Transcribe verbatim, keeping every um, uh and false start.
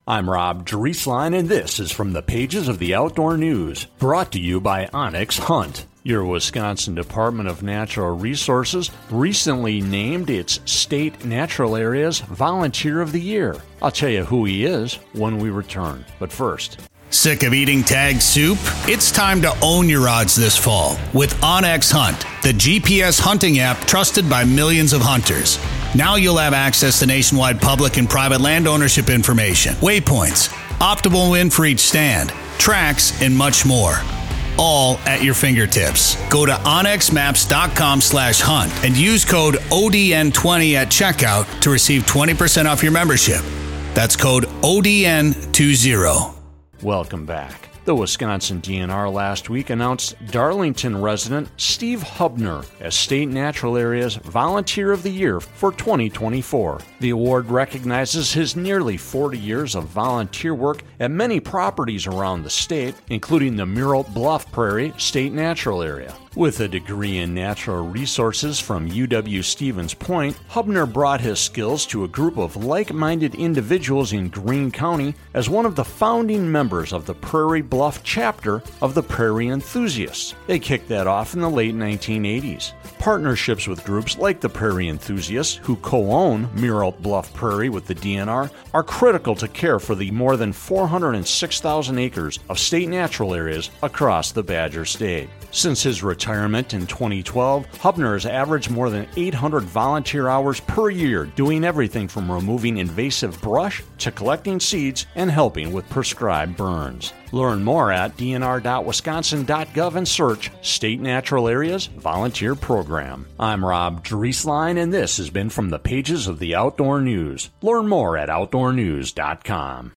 I'm Rob Drieslein, and this is from the pages of the Outdoor News, brought to you by Onyx Hunt. Your Wisconsin Department of Natural Resources recently named its state natural areas Volunteer of the Year. I'll tell you who he is when we return, but first. Sick of eating tagged soup? It's time to own your odds this fall with OnX Hunt, the G P S hunting app trusted by millions of hunters. Now you'll have access to nationwide public and private land ownership information, waypoints, optimal wind for each stand, tracks, and much more. All at your fingertips. Go to onxmaps.com slash hunt and use code O D N twenty at checkout to receive twenty percent off your membership. That's code O D N twenty. Welcome back. The Wisconsin D N R last week announced Darlington resident Steve Hubner as State Natural Areas Volunteer of the Year for twenty twenty-four. The award recognizes his nearly forty years of volunteer work at many properties around the state, including the Muralt Bluff Prairie State Natural Area. With a degree in natural resources from U W-Stevens Point, Hubner brought his skills to a group of like-minded individuals in Greene County as one of the founding members of the Prairie Bluff chapter of the Prairie Enthusiasts. They kicked that off in the late nineteen eighties. Partnerships with groups like the Prairie Enthusiasts, who co-own Muralt Bluff Prairie with the D N R, are critical to care for the more than four hundred six thousand acres of state natural areas across the Badger State. Since his retirement in twenty twelve, Hubner has averaged more than eight hundred volunteer hours per year, doing everything from removing invasive brush to collecting seeds and helping with prescribed burns. Learn more at d n r dot wisconsin dot gov and search State Natural Areas Volunteer Program. I'm Rob Drieslein, and this has been from the pages of the Outdoor News. Learn more at outdoor news dot com.